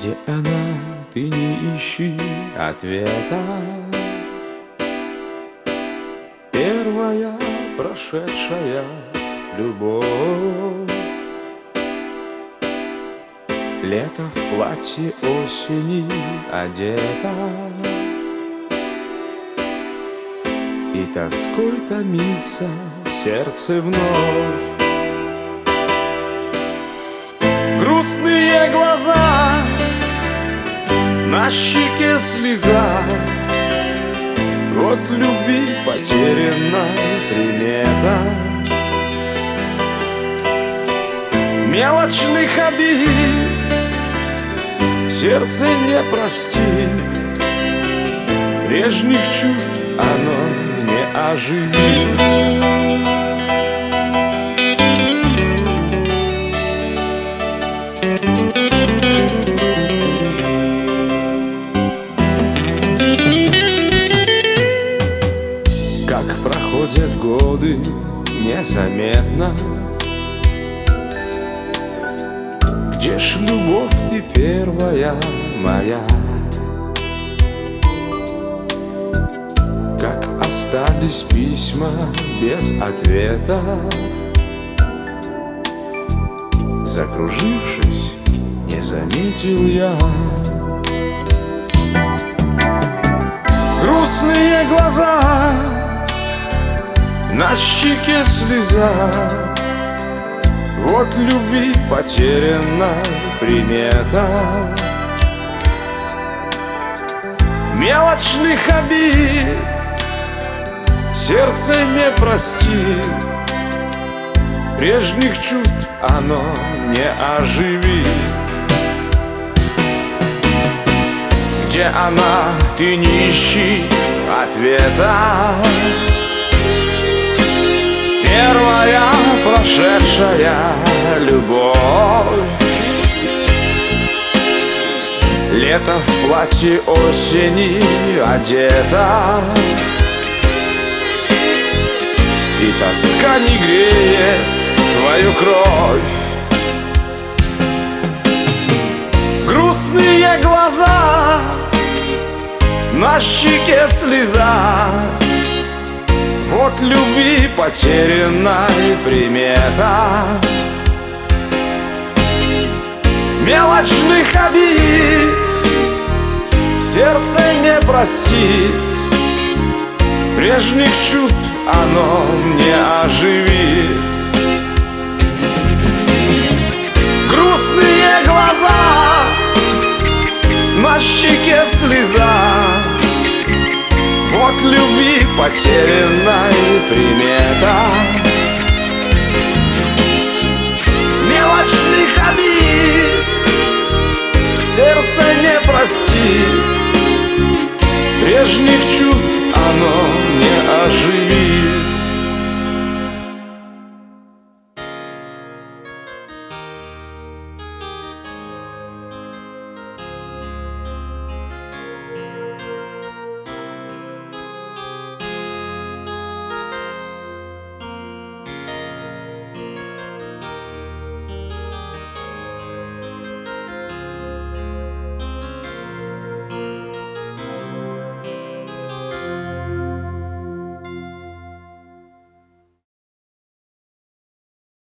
Где она, ты не ищи ответа. Первая прошедшая любовь. Лето в платье осени одета, и тоской томится сердце вновь. Грустные глаза, на щеке слеза, вот любви потеряна примета. Мелочных обид сердце не простит, прежних чувств оно не оживит. Как проходят годы незаметно, где ж любовь ты первая моя? Как остались письма без ответа, закружившись, не заметил я. Грустные глаза, на щеке слеза, вот любви потеряна примета. Мелочных обид сердце не простит, прежних чувств оно не оживит. Где она, ты не ищи ответа. Первая прошедшая любовь. Лето в платье осени одета, и тоска не греет твою кровь. Грустные глаза, на щеке слеза, вот любви потерянной примета. Мелочных обид сердце не простит, прежних чувств оно не оживит. Грустные глаза, на щеке слеза, вот любви потерянной примета. Мелочных обид сердце не простит,